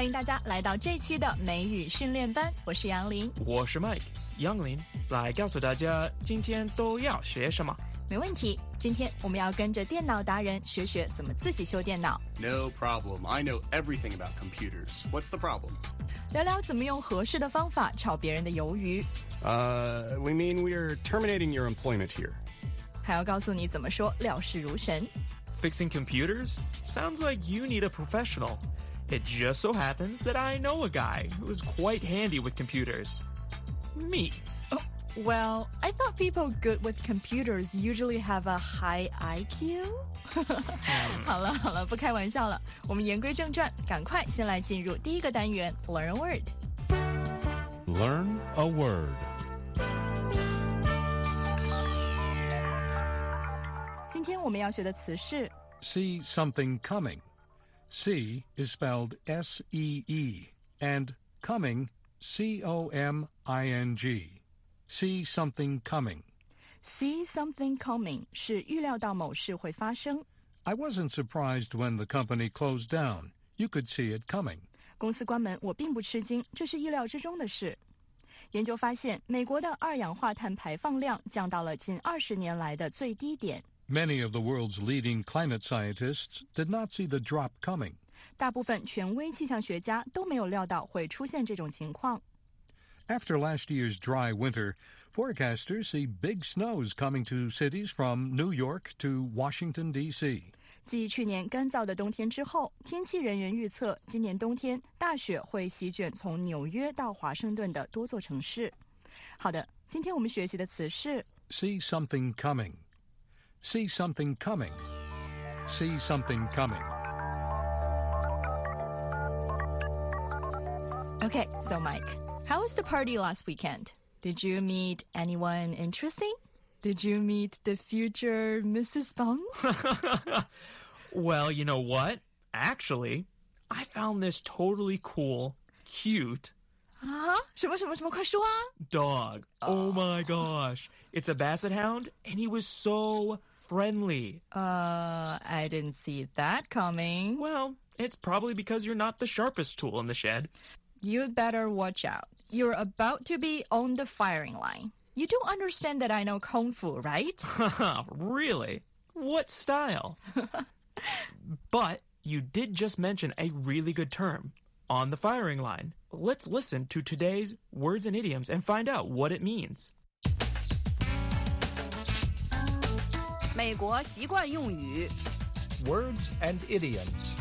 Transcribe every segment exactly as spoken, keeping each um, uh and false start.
欢迎大家来到这期的美语训练班，我是杨林， 我是 Mike 杨林，来告诉大家今天都要学什么。 没问题，今天我们要跟着电脑达人学学怎么自己修电脑。 No problem. I know everything about computers. What's the problem? 聊聊怎么用合适的方法炒别人的鱿鱼， Uh, we mean we're terminating your employment here. 还要告诉你怎么说料事如神。 Fixing computers? Sounds like you need a professional. It just so happens that I know a guy who is quite handy with computers. Me. Oh, well, I thought people good with computers usually have a high I Q. 好了好了，不开玩笑了，我们言归正传，赶快先来进入第一个单元 Learn a word. Learn a word. 今天我们要学的词是 See something coming. See is spelled S E E and coming C O M I N G. See something coming. see something coming 是预料到某事会发生。 I wasn't surprised when the company closed down. You could see it coming. 公司关门我并不吃惊，这是意料之中的事。研究发现，美国的二氧化碳排放量降到了近二十年来的最低点。 Many of the world's leading climate scientists did not see the drop coming. 大部分权威气象学家都没有料到会出现这种情况。 After last year's dry winter, forecasters see big snows coming to cities from New York to Washington, D C. 继去年干燥的冬天之后，天气人员预测今年冬天大雪会席卷从纽约到华盛顿的多座城市。好的，今天我们学习的词是 See something coming. See something coming. See something coming. Okay, so Mike, how was the party last weekend? Did you meet anyone interesting? Did you meet the future Missus Bang? Well, you know what? Actually, I found this totally cool, cute 啊，什么什么什么，快说啊！ dog. Oh my gosh. It's a basset hound, and he was so friendly. Uh, I didn't see that coming. Well, it's probably because you're not the sharpest tool in the shed. You'd better watch out. You're about to be on the firing line. You do understand that I know Kung Fu, right? Really? What style? But you did just mention a really good term, on the firing line. Let's listen to today's words and idioms and find out what it means. 美国习惯用语 Words and idioms.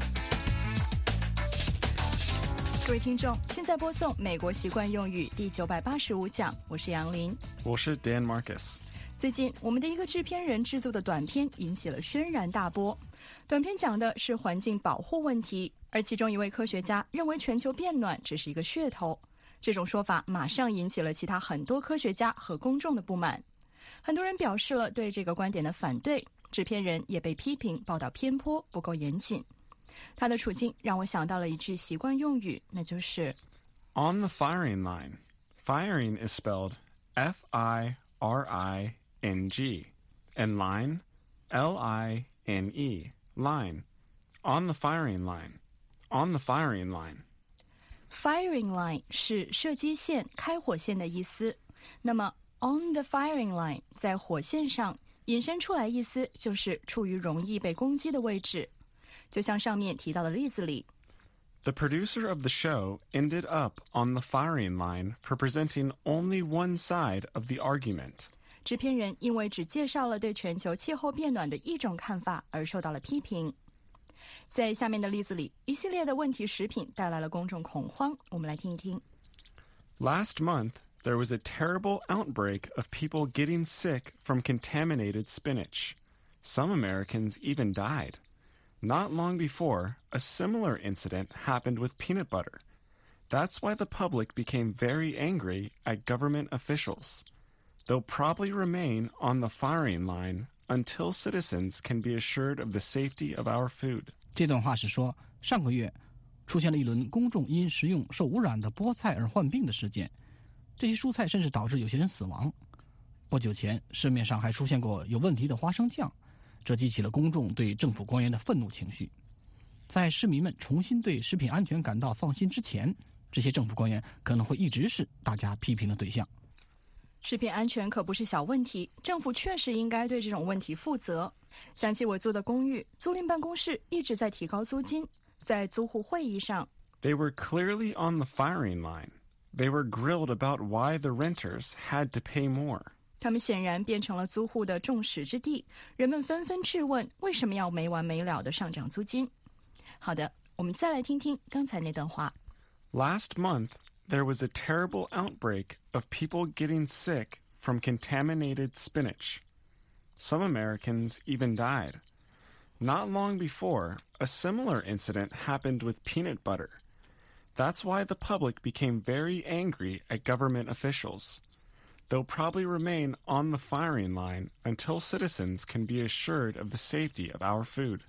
各位听众，现在播送美国习惯用语第九百八十五讲，我是杨林。 我是 Dan Marcus. 最近，我们的一个制片人制作的短片引起了轩然大波。短片讲的是环境保护问题，而其中一位科学家认为全球变暖只是一个噱头。这种说法马上引起了其他很多科学家和公众的不满。很多人表示了对这个观点的反对，制片人也被批评报道偏颇，不够严谨。他的处境让我想到了一句习惯用语，那就是 On the firing line. Firing is spelled F I R I N G. And line, L I N E. Line. On the firing line. On the firing line. Firing line 是射击线、开火线的意思。那么 on the firing line 在火线上引申出来意思就是处于容易被攻击的位置。就像上面提到的例子里 The producer of the show ended up on the firing line for presenting only one side of the argument. 制片人因为只介绍了对全球气候变暖的一种看法而受到了批评。在下面的例子里，一系列的问题食品带来了公众恐慌，我们来听一听。 Last month, there was a terrible outbreak of people getting sick from contaminated spinach. Some Americans even died. Not long before, a similar incident happened with peanut butter. That's why the public became very angry at government officials. They'll probably remain on the firing line until citizens can be assured of the safety of our food. 这段话是说，上个月出现了一轮公众因食用受污染的菠菜而患病的事件，这些蔬菜甚至导致有些人死亡。不久前，市面上还出现过有问题的花生酱，这激起了公众对政府官员的愤怒情绪。 在市民们重新对食品安全感到放心之前，这些政府官员可能会一直是大家批评的对象。 食品安全可不是小问题，政府确实应该对这种问题负责。想起我租的公寓，租赁办公室一直在提高租金，在租户会议上 They were clearly on the firing line. They were grilled about why the renters had to pay more. 他们显然变成了租户的众矢之的，人们纷纷质问为什么要没完没了地上涨租金。好的，我们再来听听刚才那段话。 Last month, there was a terrible outbreak of people getting sick from contaminated spinach. Some Americans even died. Not long before, a similar incident happened with peanut butter. That's why the public became very angry at government officials. They'll probably remain on the firing line until citizens can be assured of the safety of our food.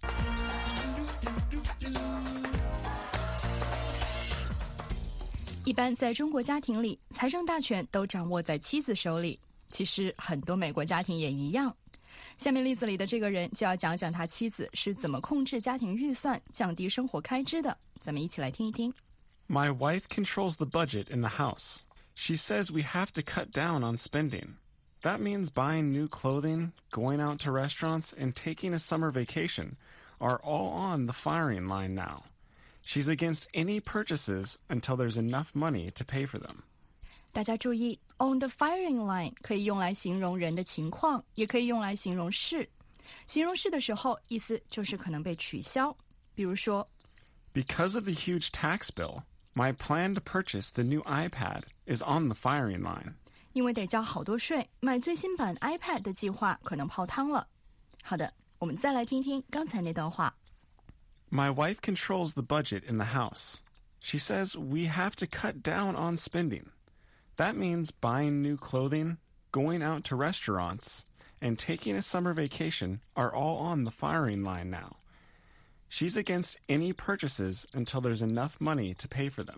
一般在中国家庭里，财政大权都掌握在妻子手里。其实很多美国家庭也一样。下面例子里的这个人就要讲讲他妻子是怎么控制家庭预算、降低生活开支的。咱们一起来听一听。 My wife controls the budget in the house. She says we have to cut down on spending. That means buying new clothing, going out to restaurants, and taking a summer vacation are all on the firing line now. She's against any purchases until there's enough money to pay for them. 大家注意 ，on the firing line 可以用来形容人的情况，也可以用来形容事。形容事的时候，意思就是可能被取消。比如说 Because of the huge tax bill, my plan to purchase the new iPad is on the firing line. 因为得交好多税，买最新版 iPad 的计划可能泡汤了。好的，我们再来听听刚才那段话。 My wife controls the budget in the house. She says we have to cut down on spending. That means buying new clothing, going out to restaurants, and taking a summer vacation are all on the firing line now. She's against any purchases until there's enough money to pay for them.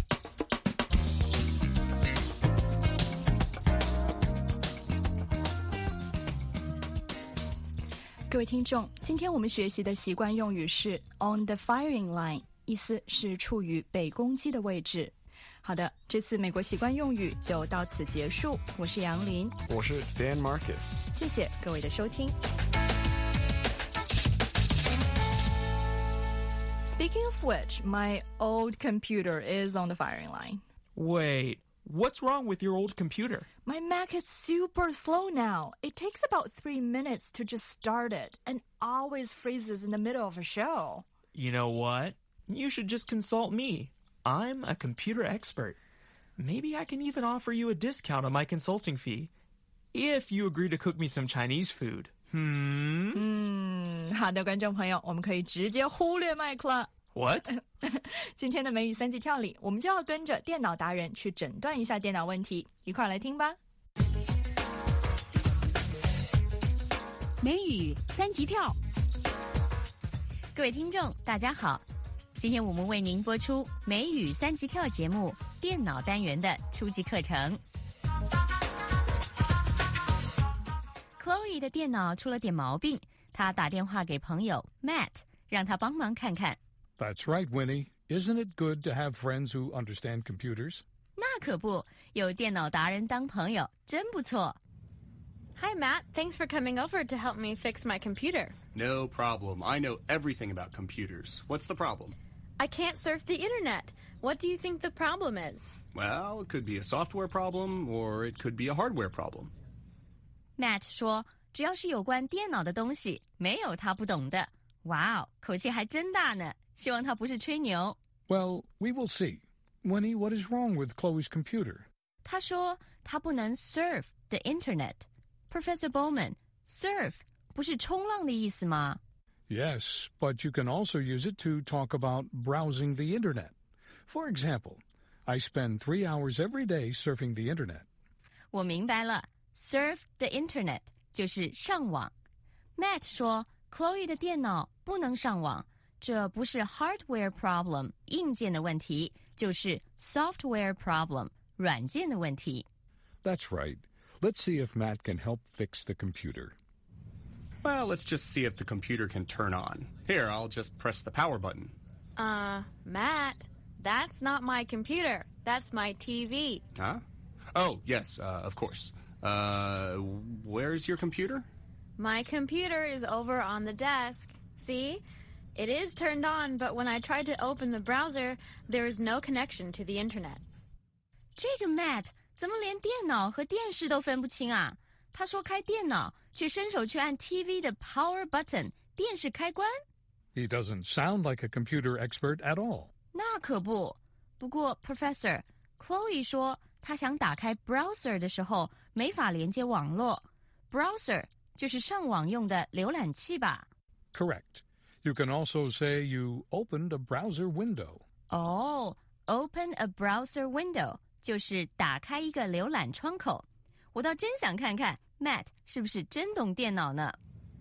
各位听众，今天我们学习的习惯用语是 on the firing line， 意思是处于被攻击的位置。好的，这次美国习惯用语就到此结束。我是杨林， 我是 Dan Marcus。 谢谢各位的收听。Speaking of which, my old computer is on the firing line. Wait, what's wrong with your old computer? My Mac is super slow now. It takes about three minutes to just start it and always freezes in the middle of a show. You know what? You should just consult me. I'm a computer expert. Maybe I can even offer you a discount on my consulting fee if you agree to cook me some Chinese food. Hmm? 嗯，好的，观众朋友，我们可以直接忽略麦克了。 What? 今天的美语三级跳里，我们就要跟着电脑达人去诊断一下电脑问题，一块儿来听吧。 美语三级跳，各位听众，大家好，今天我们为您播出美语三级跳节目电脑单元的初级课程。Chloe 的电脑出了点毛病，她打电话给朋友 Matt， 让他帮忙看看。 That's right, Winnie. Isn't it good to have friends who understand computers? 那可不，有电脑达人当朋友真不错。 Hi, Matt. Thanks for coming over to help me fix my computer. No problem. I know everything about computers. What's the problem? I can't surf the internet. What do you think the problem is? Well, it could be a software problem, or it could be a hardware problem. Matt 说，只要是有关电脑的东西，没有他不懂的。哇哦，口气还真大呢。希望他不是吹牛。 Well, we will see. Winnie, what is wrong with Chloe's computer? 他说他不能 surf the internet。Professor Bowman, surf 不是冲浪的意思吗？ Yes, but you can also use it to talk about browsing the internet. For example, I spend three hours every day surfing the internet. 我明白了 ，surf the internet 就是上网。Matt 说 ，Chloe 的电脑不能上网，这不是 hardware problem 硬件的问题，就是 software problem 软件的问题。 That's right. Let's see if Matt can help fix the computer. Well, let's just see if the computer can turn on. Here, I'll just press the power button. Uh, Matt, that's not my computer. That's my T V. Huh? Oh, yes, uh, of course. Uh, where's your computer? My computer is over on the desk. See? It is turned on, but when I tried to open the browser, there is no connection to the internet. 这个 Matt 怎么连电脑和电视都分不清啊？他说开电脑，却伸手去按 T V 的 power button 电视开关。 He doesn't sound like a computer expert at all. 那可不。不过 Professor Chloe 说，她想打开 browser 的时候没法连接网络。browser 就是上网用的浏览器吧？ Correct. You can also say you opened a browser window. 哦、oh,，open a browser window 就是打开一个浏览窗口。我倒真想看看 Matt 是不是真懂电脑呢？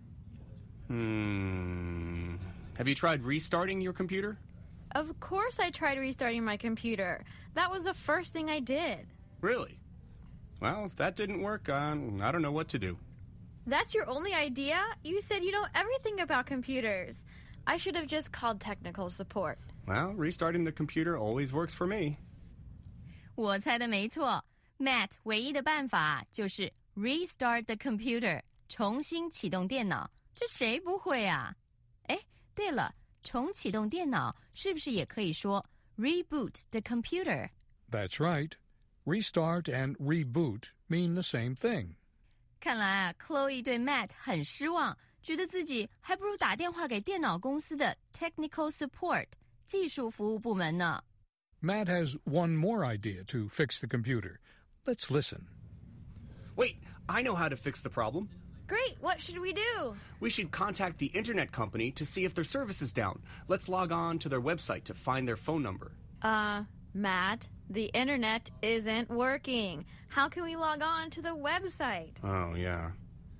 Hmm. Have you tried restarting your computer? Of course I tried restarting my computer. That was the first thing I did. Really? Well, if that didn't work, um, I don't know what to do. That's your only idea? You said you know everything about computers. I should have just called technical support. Well, restarting the computer always works for me. 我猜的没错 ，Matt 唯一的办法就是 restart the computer， 重新启动电脑。这谁不会啊？哎，对了，重启动电脑是不是也可以说 reboot the computer？ That's right. Restart and reboot mean the same thing. 看来啊 ，Chloe 对 Matt 很失望，觉得自己还不如打电话给电脑公司的 technical support 技术服务部门呢。 Matt has one more idea to fix the computer. Let's listen. Wait, I know how to fix the problem. Great, what should we do? We should contact the internet company to see if their service is down. Let's log on to their website to find their phone number. Uh, Matt, the internet isn't working. How can we log on to the website? Oh, yeah.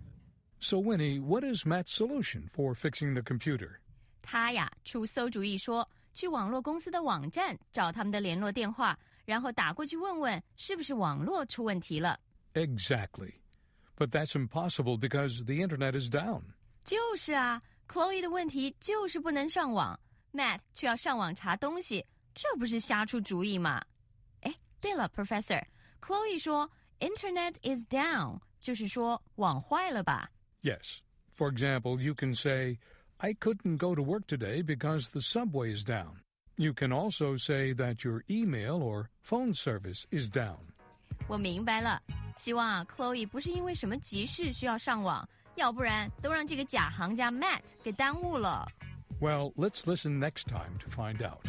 So, Winnie, what is Matt's solution for fixing the computer? 他呀，出馊主意说，去网络公司的网站找他们的联络电话，然后打过去问问是不是网络出问题了。 Exactly. But that's impossible because the internet is down. 就是啊 ，Chloe 的问题就是不能上网 ，Matt 却要上网查东西，这不是瞎出主意吗？哎，对了 ，Professor，Chloe 说 Internet is down， 就是说网坏了吧 Yes. For example, you can say, I couldn't go to work today because the subway is down. You can also say that your email or phone service is down. 我明白了，希望啊 ，Chloe 不是因为什么急事需要上网，要不然都让这个假行家 Matt 给耽误了。 Well, let's listen next time to find out.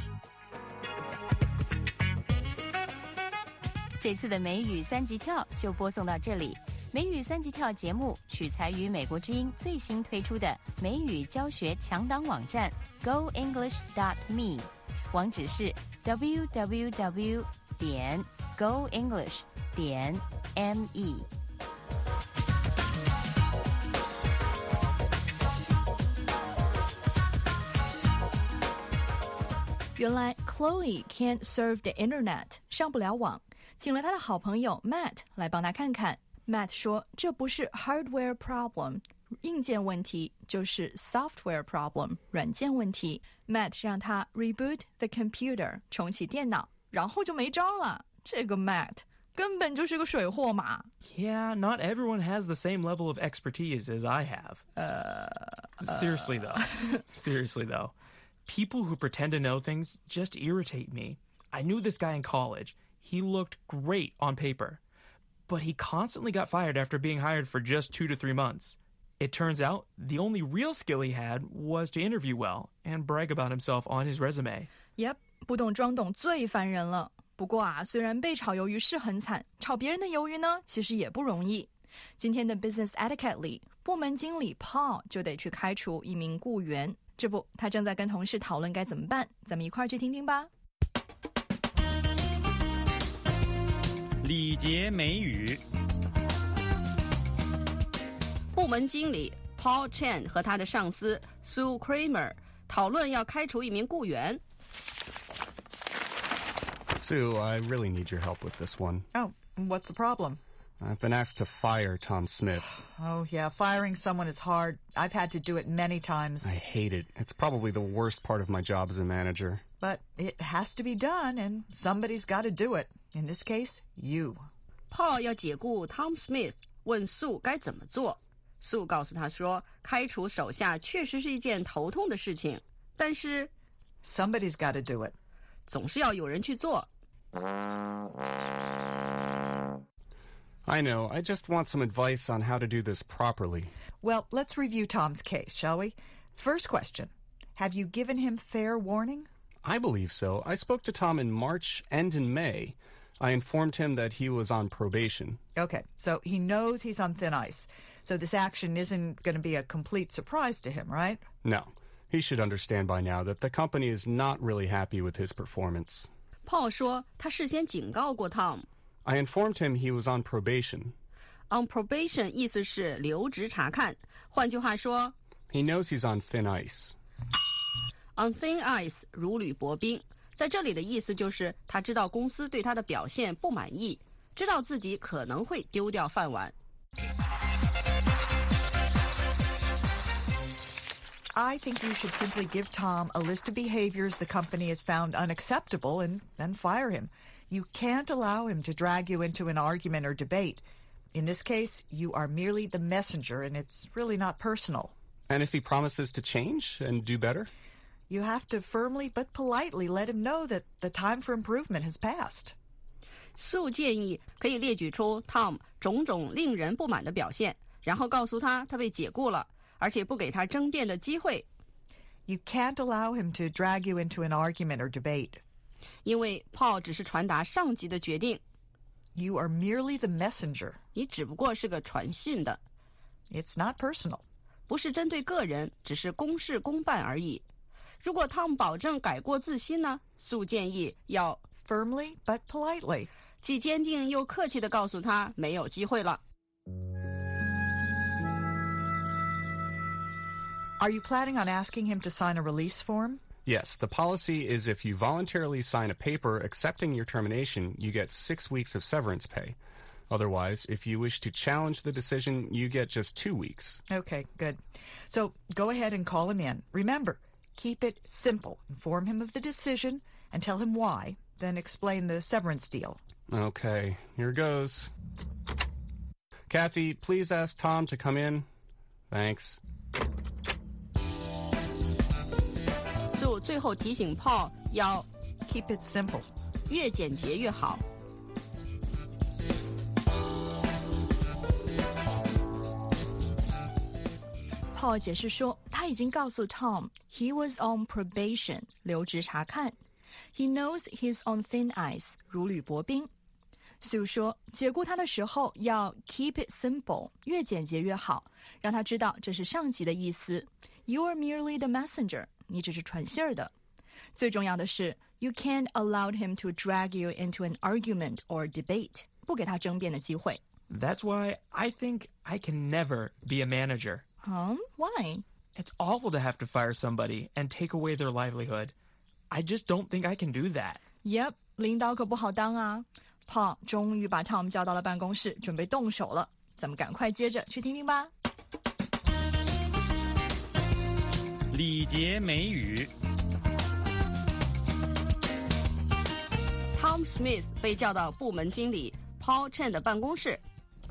这次的美语三级跳就播送到这里。美语三级跳节目取材于美国之音最新推出的美语教学强档网站 go english dot me， 网址是 w w w 点 go english 点 me。 原来 Chloe can't surf the internet， 上不了网，请了他的好朋友 Matt 来帮他看看。Matt 说这不是 hardware problem 硬件问题，就是 software problem 软件问题。Matt 让他 reboot the computer 重启电脑，然后就没招了。这个 Matt 根本就是个水货嘛。 Yeah, not everyone has the same level of expertise as I have. Uh, Seriously, though. Seriously, though. People who pretend to know things just irritate me. I knew this guy in college. He looked great on paper. But he constantly got fired after being hired for just two to three months. It turns out the only real skill he had was to interview well and brag about himself on his resume. Yep, 不懂装懂最烦人了。不过啊，虽然被炒鱿鱼是很惨，炒别人的鱿鱼呢，其实也不容易。今天的 Business Etiquette 里，部门经理 Paul 就得去开除一名雇员。这不，他正在跟同事讨论该怎么办。咱们一块儿去听听吧。 礼节美语。 部门经理 Paul Chen 和他的上司 Sue Kramer 讨论要开除一名雇员。 Sue, I really need your help with this one. Oh, what's the problem? I've been asked to fire Tom Smith. Oh, yeah, firing someone is hard. I've had to do it many times. I hate it. It's probably the worst part of my job as a manager. But it has to be done, and somebody's got to do it. In this case, you. Paul 要解雇 Tom Smith， 问素该怎么做。素告诉他说，开除手下确实是一件头痛的事情，但是 somebody's got to do it. 总是要有人去做。 I know. I just want some advice on how to do this properly. Well, let's review Tom's case, shall we? First question. Have you given him fair warning? I believe so. I spoke to Tom in March and in May. I informed him that he was on probation. Okay, so he knows he's on thin ice. So this action isn't going to be a complete surprise to him, right? No. He should understand by now that the company is not really happy with his performance. Paul 说他事先警告过 Tom。I informed him he was on probation. On probation 意思是留职察看，换句话说 He knows he's on thin ice. On thin ice 如履薄冰，在这里的意思就是他知道公司对他的表现不满意，知道自己可能会丢掉饭碗。 I think you should simply give Tom a list of behaviors the company has found unacceptable and then fire him. You can't allow him to drag you into an argument or debate. In this case, you are merely the messenger, and it's really not personal. And if he promises to change and do better? You have to firmly but politely let him know that the time for improvement has passed. 素建议可以列举出 Tom 种种令人不满的表现，然后告诉他他被解雇了，而且不给他争辩的机会。 You can't allow him to drag you into an argument or debate. 因为 Paul 只是传达上级的决定。 You are merely the messenger. 你只不过是个传信的。 It's not personal. 不是针对个人，只是公事公办而已。如果 Tom 保证改过自新呢，素建议要 firmly but politely， 既坚定又客气地告诉他没有机会了。 Are you planning on asking him to sign a release form? Yes, the policy is if you voluntarily sign a paper accepting your termination, you get six weeks of severance pay. Otherwise, if you wish to challenge the decision, you get just two weeks. Okay, good. So go ahead and call him in. Remember, keep it simple. Inform him of the decision and tell him why, then explain the severance deal. Okay, here goes. Kathy, please ask Tom to come in. Thanks. 素最后提醒 Paul 要 keep it simple， 越简洁越好。 Paul 解释说，他已经告诉 Tom he was on probation 留职察看 ，he knows he's on thin ice 如履薄冰。Sue 说，解雇他的时候要 keep it simple 越简洁越好，让他知道这是上级的意思。You are merely the messenger 你只是传信儿的。最重要的是 you can't allow him to drag you into an argument or debate 不给他争辩的机会。 That's why I think I can never be a manager. Huh? Why? It's awful to have to fire somebody and take away their livelihood. I just don't think I can do that. Yep, 领导可不好当啊。Paul 终于把 Tom 叫到了办公室，准备动手了。咱们赶快接着去听听吧。 礼节美语。 Tom Smith 被叫到部门经理 Paul Chen 的办公室。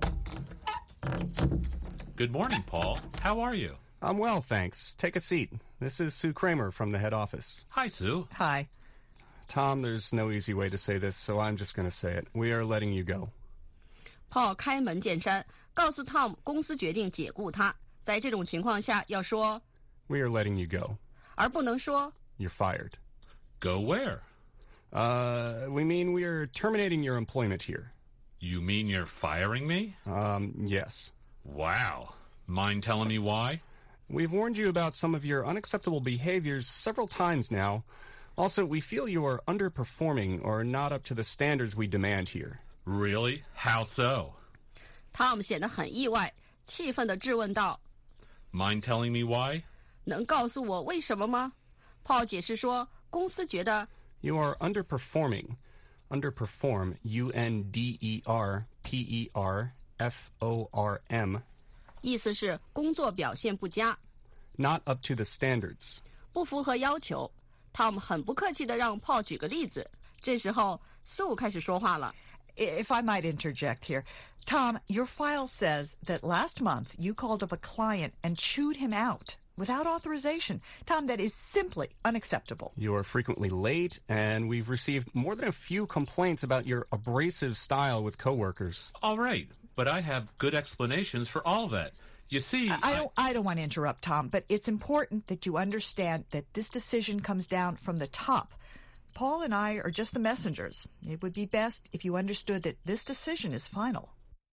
Good morning, Paul. How are you? I'm well, thanks. Take a seat. This is Sue Kramer from the head office. Hi, Sue. Hi. Tom, there's no easy way to say this, so I'm just going to say it. We are letting you go. Paul 开门见山，告诉 Tom 公司决定解雇他。在这种情况下，要说 We are letting you go. 而不能说 You're fired. Go where? Uh, we mean we are terminating your employment here. You mean you're firing me? Um, yes. Wow. Mind telling me why? We've warned you about some of your unacceptable behaviors several times now. Also, we feel you are underperforming or not up to the standards we demand here. Really? How so? Tom 显得很意外，气愤地质问道 Mind telling me why? 能告诉我为什么吗 Paul 解释说，公司觉得 You are underperforming. Underperform, U N D E R P E R F O R M. 意思是工作表现不佳， Not up to the standards. 不符合要求。Tom 很不客气地让 Paul 举个例子。这时候 Sue 开始说话了。 If I might interject here, Tom, your file says that last month you called up a client and chewed him out without authorization. Tom, that is simply unacceptable. You are frequently late, and we've received more than a few complaints about your abrasive style with coworkers. All right, but I have good explanations for all that. You see, I, I don't I don't want to interrupt, Tom, but it's important that you understand that this decision comes down from the top. Paul and I are just the messengers. It would be best if you understood that this decision is final.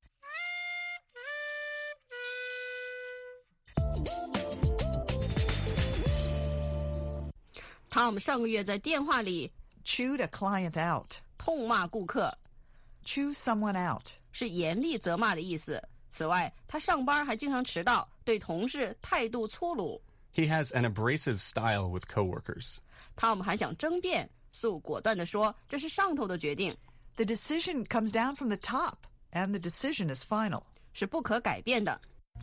Tom 上个月在电话里 chewed a client out. 痛骂顾客 chew someone out 是严厉责骂的意思。此外，他上班还经常迟到，对同事态度粗鲁。 He has an abrasive style with coworkers. Tom 还想争辩，素果断地说：“这是上头的决定。” The decision comes down from the top, and the decision is final. 是不可改变的。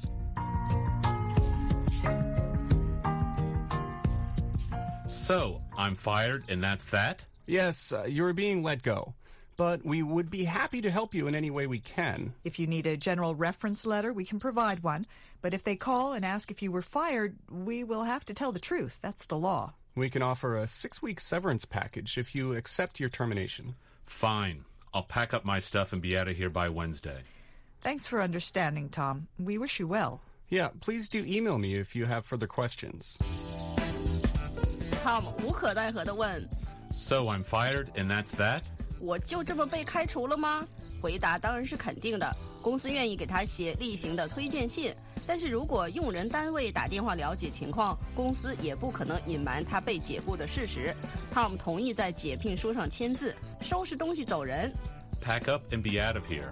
So, I'm fired and that's that? Yes, uh, you're being let go. But we would be happy to help you in any way we can. If you need a general reference letter, we can provide one. But if they call and ask if you were fired, we will have to tell the truth. That's the law. We can offer a six-week severance package if you accept your termination. Fine. I'll pack up my stuff and be out of here by Wednesday. Thanks for understanding, Tom. We wish you well. Yeah, please do email me if you have further questions. Tom 无可奈何地问 So I'm fired and that's that? 我就这么被开除了吗？回答当然是肯定的，公司愿意给他写例行的推荐信，但是如果用人单位打电话了解情况，公司也不可能隐瞒他被解雇的事实。Tom 同意在解聘书上签字，收拾东西走人。 Pack up and be out of here.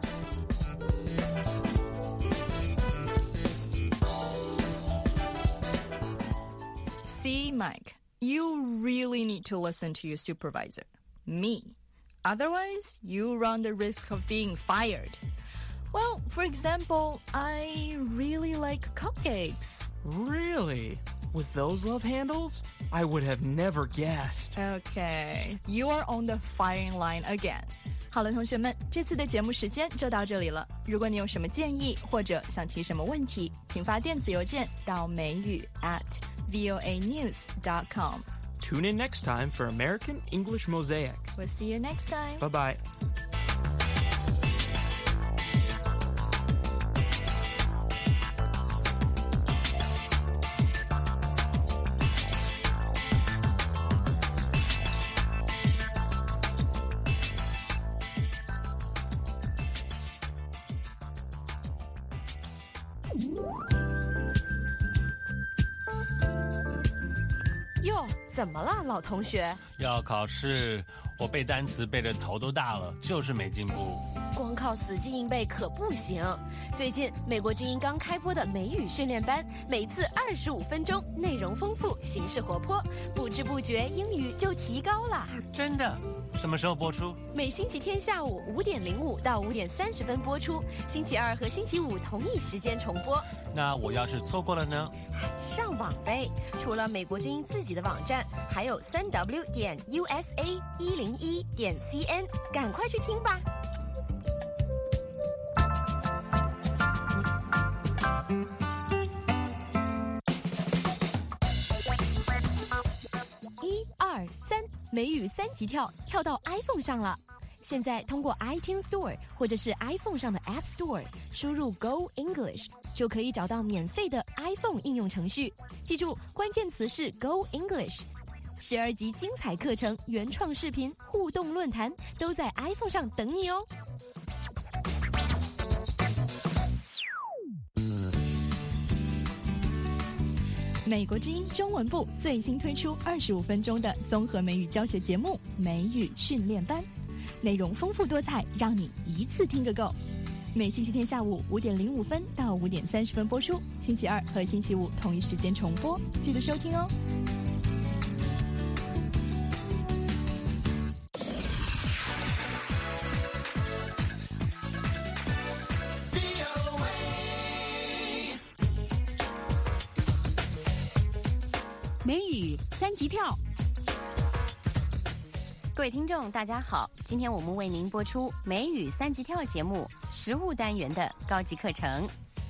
See, Mike, you really need to listen to your supervisor, me. Otherwise, you run the risk of being fired. Well, for example, I really like cupcakes. Really? With those love handles? I would have never guessed. Okay, you are on the firing line again. 好了，同学们，这次的节目时间就到这里了。如果你有什么建议或者想提什么问题，请发电子邮件到美语 at voa news dot com. Tune in next time for American English Mosaic. We'll see you next time. Bye-bye. Yo, 哟，怎么了，老同学？ 要考试，我背单词背得头都大了，就是没进步。 光靠死记硬背可不行。最近美国之音刚开播的美语训练班，每次二十五分钟，内容丰富，形式活泼，不知不觉英语就提高了。 真的？什么时候播出？ 每星期天下午五点零五到五点三十分播出，星期二和星期五同一时间重播。 那我要是错过了呢？ 上网呗！除了美国之音自己的网站，还有三 w 点 u s a 一零一点 c n， 赶快去听吧。一二三，美语三级跳，跳到 iPhone 上了。现在通过 iTunes Store 或者是 iPhone 上的 App Store 输入 Go English， 就可以找到免费的 iPhone 应用程序。记住，关键词是 Go English。十二集精彩课程、原创视频、互动论坛都在 iPhone 上等你哦。 美国之音中文部最新推出二十五分钟的综合美语教学节目《美语训练班》，内容丰富多彩，让你一次听个够。每星期天下午五点零五分到五点三十分播出，星期二和星期五同一时间重播，记得收听哦。 V O 美语三级跳。 各位听众，大家好，今天我们为您播出美语三级跳节目食物单元的高级课程。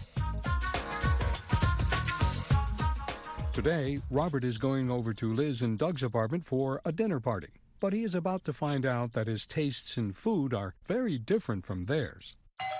Today, Robert is going over to Liz and Doug's apartment for a dinner party, but he is about to find out that his tastes in food are very different from theirs.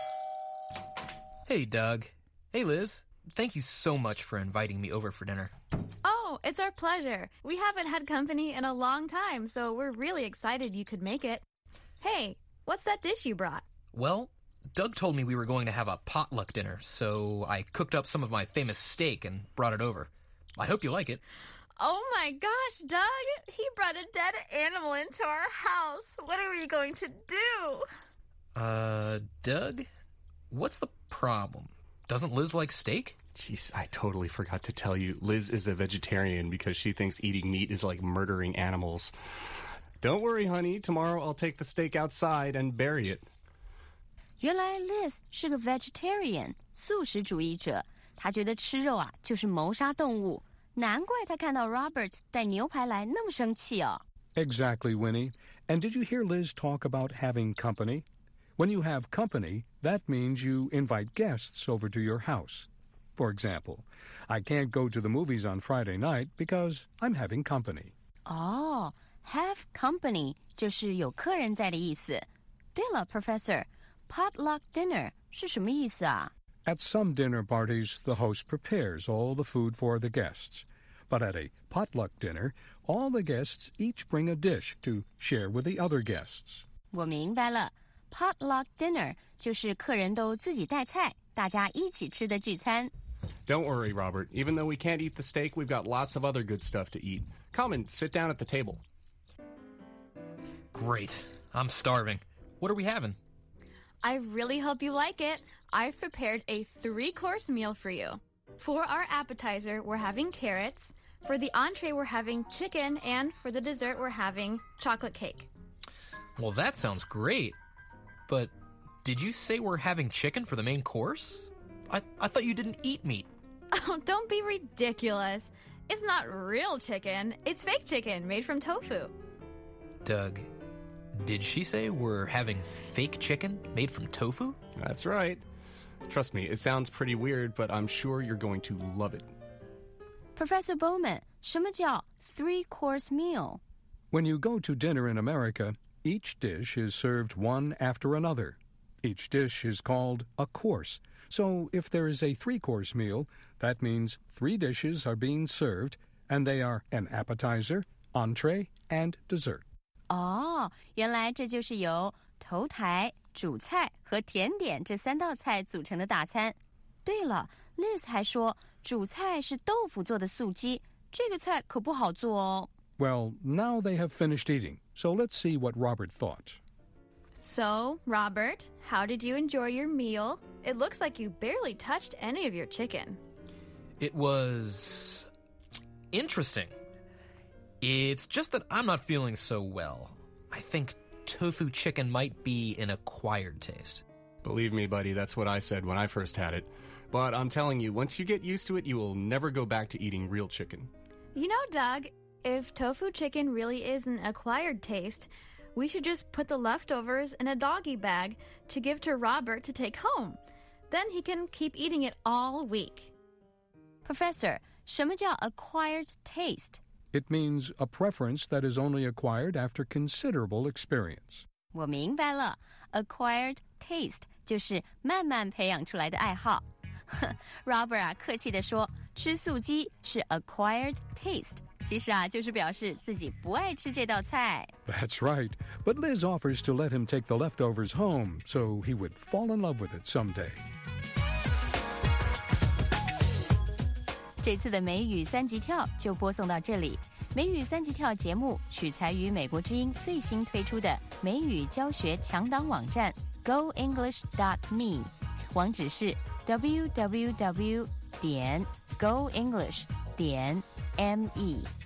Hey, Doug. Hey, Liz. Thank you so much for inviting me over for dinner. Oh, it's our pleasure. We haven't had company in a long time, so we're really excited you could make it. Hey, what's that dish you brought? Well, Doug told me we were going to have a potluck dinner, so I cooked up some of my famous steak and brought it over. I hope you like it. Oh my gosh, Doug! He brought a dead animal into our house. What are we going to do? Uh, Doug? What's the problem? Doesn't Liz like steak? Jeez, I totally forgot to tell you. Liz is a vegetarian because she thinks eating meat is like murdering animals. Don't worry, honey. Tomorrow I'll take the steak outside and bury it. 原来 Liz 是个 vegetarian 素食主义者，她觉得吃肉啊就是谋杀动物，难怪她看到 Robert 带牛排来那么生气哦。 Exactly, Winnie. And did you hear Liz talk about having company? When you have company, that means you invite guests over to your house. For example, I can't go to the movies on Friday night because I'm having company. 哦、oh, have company 就是有客人在的意思。对了 Professor, potluck dinner 是什么意思啊？ At some dinner parties, the host prepares all the food for the guests. But at a potluck dinner, all the guests each bring a dish to share with the other guests. 我明白了 potluck dinner 就是客人都自己带菜，大家一起吃的聚餐。 Don't worry, Robert. Even though we can't eat the steak, we've got lots of other good stuff to eat. Come and sit down at the table. Great. I'm starving. What are we having? I really hope you like it. I've prepared a three-course meal for you. For our appetizer, we're having carrots. For the entree, we're having chicken. And for the dessert, we're having chocolate cake. Well, that sounds great. But did you say we're having chicken for the main course? I, I thought you didn't eat meat. Oh, don't be ridiculous. It's not real chicken. It's fake chicken made from tofu. Doug, did she say we're having fake chicken made from tofu? That's right. Trust me, it sounds pretty weird, but I'm sure you're going to love it. Professor Bowman, 什么叫 three-course meal? When you go to dinner in America, each dish is served one after another. Each dish is called a course. So if there is a three-course meal, that means three dishes are being served, and they are an appetizer, entree, and dessert. 哦，原来这就是由头台、主菜和甜点这三道菜组成的大餐。对了 ，Liz 还说主菜是豆腐做的素鸡，这个菜可不好做哦。 Well, now they have finished eating, so let's see what Robert thought. So, Robert, how did you enjoy your meal? It looks like you barely touched any of your chicken. It was interesting. It's just that I'm not feeling so well. I think tofu chicken might be an acquired taste. Believe me, buddy, that's what I said when I first had it. But I'm telling you, once you get used to it, you will never go back to eating real chicken. You know, Doug, if tofu chicken really is an acquired taste, we should just put the leftovers in a doggy bag to give to Robert to take home. Then he can keep eating it all week. Professor, 什么叫 acquired taste? It means a preference that is only acquired after considerable experience. 我明白了 acquired taste 就是慢慢培养出来的爱好。Robert 啊，客气地说，吃素鸡是 acquired taste， 其实啊，就是表示自己不爱吃这道菜。 That's right, but Liz offers to let him take the leftovers home, so he would fall in love with it someday. 这次的美语三级跳就播送到这里。美语三级跳节目取材于美国之音最新推出的美语教学强档网站 go english dot me， 网址是 double-u double-u double-u 点 go english 点 me。